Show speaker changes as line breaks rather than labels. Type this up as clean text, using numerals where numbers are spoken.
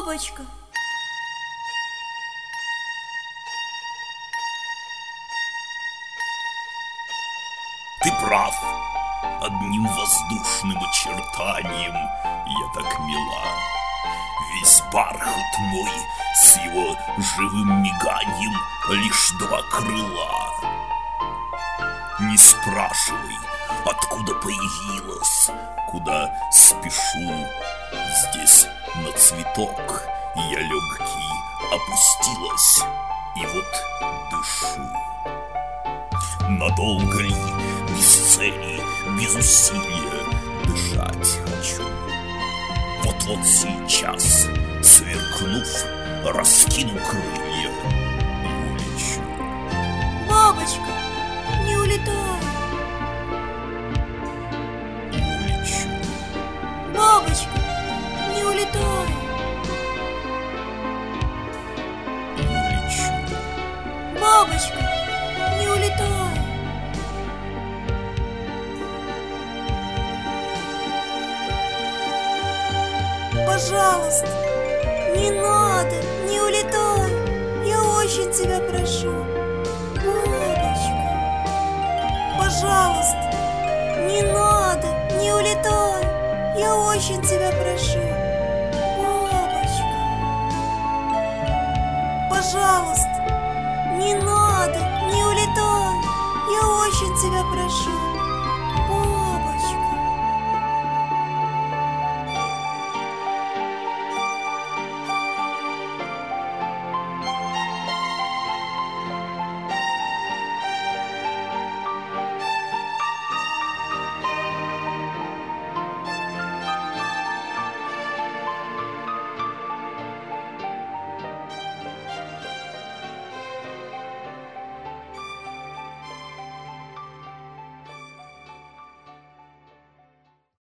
Бабочка.
Ты прав, одним воздушным очертанием я так мила. Весь бархат мой с его живым миганием лишь два крыла. Не спрашивай, откуда появилась, куда спешу. Здесь на цветок я легкий опустилась, и вот дышу. Надолго ли, без цели, без усилия дышать хочу? Вот-вот сейчас, сверкнув, раскину крылья и улечу.
Бабочка, не улетай.
И улечу.
Бабочка, не улетай.
И улечу.
Бабочка, не улетай. Пожалуйста, не надо, не улетай. Я очень тебя прошу. Бабочка, пожалуйста, не надо, не улетай. Я очень тебя прошу. Бабочка, пожалуйста, не надо, не улетай. Я очень тебя прошу.